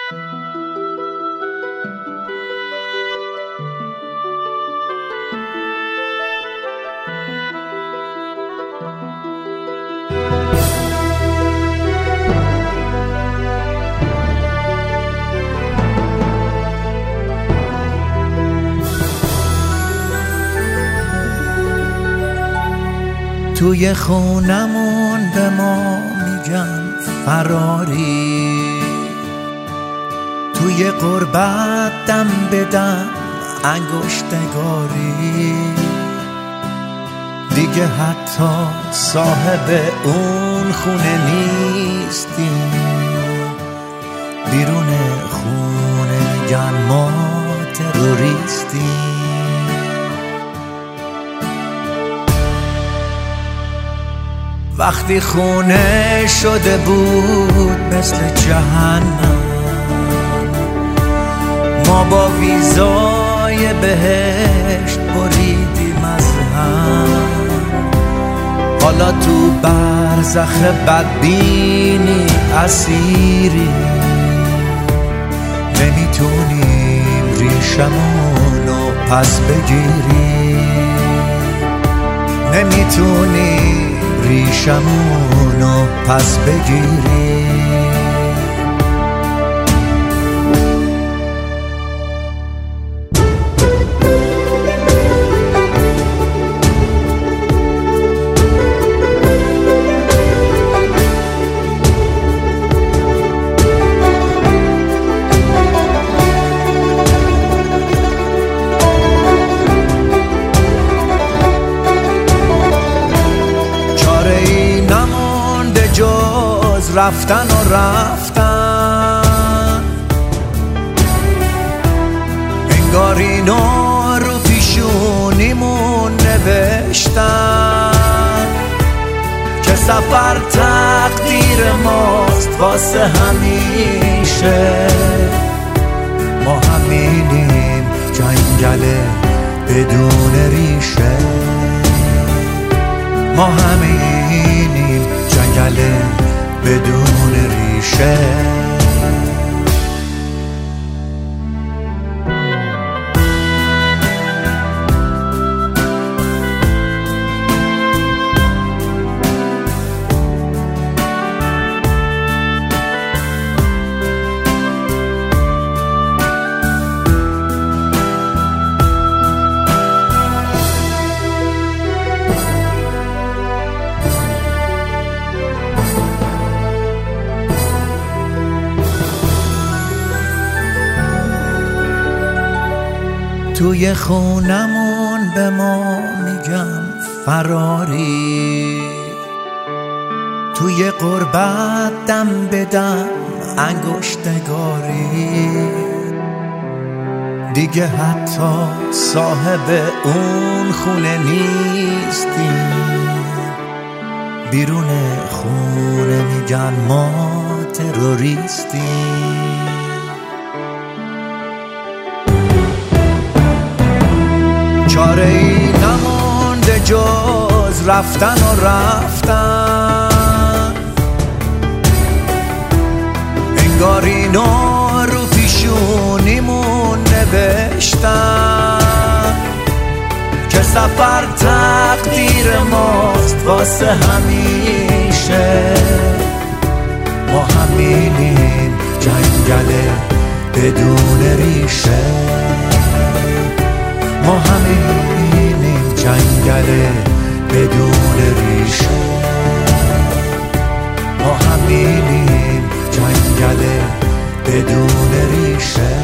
توی خونمون به ما میگن فراری، توی غربت دم به دم انگشتگاری، دیگه حتی صاحب اون خونه نیستیم، بیرون خونه میگن ما تروریستیم. وقتی خونه شده بود مثل جهنم، ما با ویزای بهشت بریدیم از هم، حالا تو برزخ بدبینی اسیری، نمیتونیم ریشمونو پس بگیریم، نمیتونیم ریشمونو پس بگیریم. رفتن و رفتن، انگار اینو رو پیشونیمون نوشتن که سفر تقدیر ماست واسه همیشه، ما همینیم جنگل بدون ریشه، ما همینیم جنگل بدون ریشه. توی خونمون به ما میگن فراری، توی غربت دم به دم انگشتگاری، دیگه حتی صاحب اون خونه نیستیم، بیرون خونه میگن ما تروریستیم. چاره ای نمونده جز رفتن و رفتن، انگار اینو رو پیشونیمون نوشتن که سفر تقدیر ماست واسه همیشه، ما همینیم جنگل بدون ریشه، ما همینیم جنگل بدون ریشه، ما همینیم جنگل بدون ریشه.